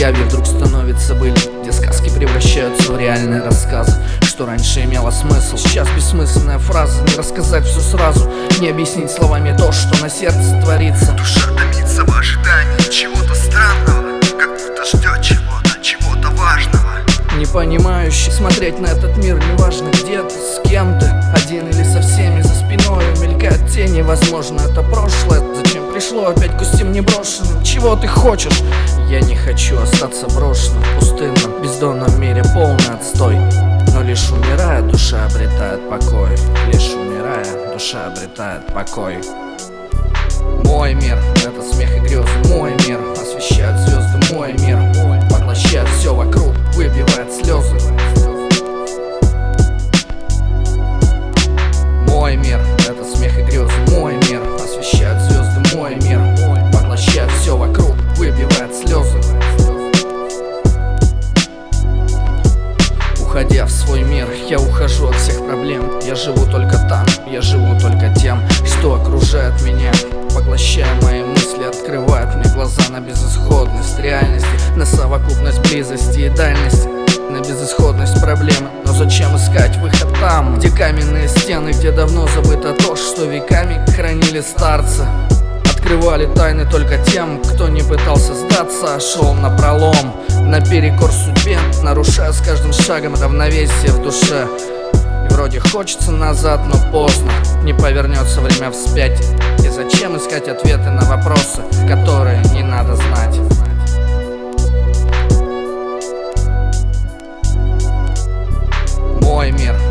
Явью вдруг становится былью, где сказки превращаются в реальные рассказы. Что раньше имело смысл, сейчас бессмысленная фраза. Не рассказать все сразу, не объяснить словами то, что на сердце творится. Душа томится в ожидании чего-то странного, как будто ждет чего-то важного. Не понимающий смотреть на этот мир, неважно где ты, с кем ты, один или со всеми. За спиной мелькают тени, возможно это прошлое. Зачем пришло опять кустим неброшенным? Чего ты хочешь? Я не хочу остаться брошенным в пустынном, бездонном мире, полный отстой. Но лишь умирая, душа обретает покой. Лишь умирая, душа обретает покой. Мой мир — это смех и грезы. Мой мир — освещают звезды. Мой мир — поглощает все вокруг, выбивает слезы. Мой мир — это смех и грезы. Мой мир — освещают звезды. Мой мир — поглощает все вокруг, выбивает слезы. Уходя в свой мир, я ухожу от всех проблем. Я живу только там, я живу только тем, что окружает меня. Поглощая мои мысли, открывает мне глаза на безысходность реальности, на совокупность близости и дальности, на безысходность проблемы. Но зачем искать выход там, где каменные стены, где давно забыто то, что веками хранили старцы? Открывали тайны только тем, кто не пытался сдаться, а шел напролом, наперекор судьбе, нарушая с каждым шагом равновесие в душе. И вроде хочется назад, но поздно, не повернется время вспять. И зачем искать ответы на вопросы, которые не надо знать? Мой мир